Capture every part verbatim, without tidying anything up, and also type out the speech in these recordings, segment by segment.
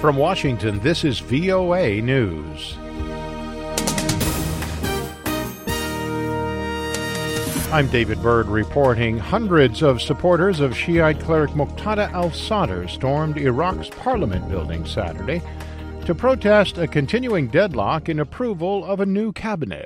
From Washington, this is V O A News. I'm David Byrd reporting. Hundreds of supporters of Shiite cleric Muqtada al-Sadr stormed Iraq's parliament building Saturday to protest a continuing deadlock in approval of a new cabinet.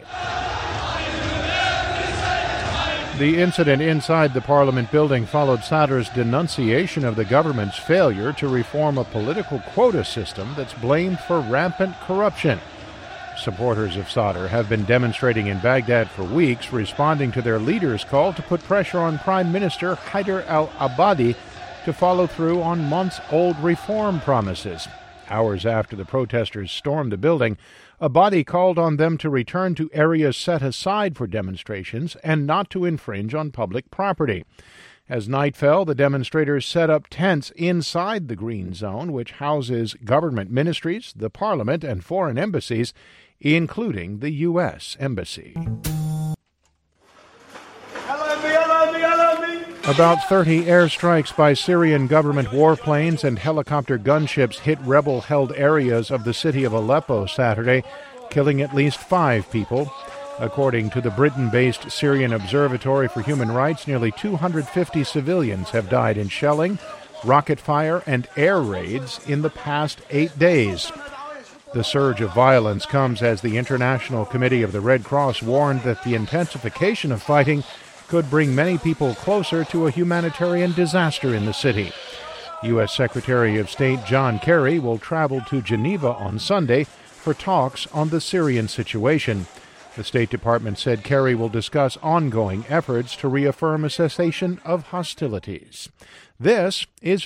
The incident inside the parliament building followed Sadr's denunciation of the government's failure to reform a political quota system that's blamed for rampant corruption. Supporters of Sadr have been demonstrating in Baghdad for weeks, responding to their leader's call to put pressure on Prime Minister Haider al-Abadi to follow through on months-old reform promises. Hours after the protesters stormed the building, Abadi called on them to return to areas set aside for demonstrations and not to infringe on public property. As night fell, the demonstrators set up tents inside the Green Zone, which houses government ministries, the parliament, and foreign embassies, including the U S Embassy. About thirty airstrikes by Syrian government warplanes and helicopter gunships hit rebel-held areas of the city of Aleppo Saturday, killing at least five people. According to the Britain-based Syrian Observatory for Human Rights, nearly two hundred fifty civilians have died in shelling, rocket fire, and air raids in the past eight days. The surge of violence comes as the International Committee of the Red Cross warned that the intensification of fighting could bring many people closer to a humanitarian disaster in the city. U S Secretary of State John Kerry will travel to Geneva on Sunday for talks on the Syrian situation. The State Department said Kerry will discuss ongoing efforts to reaffirm a cessation of hostilities. This is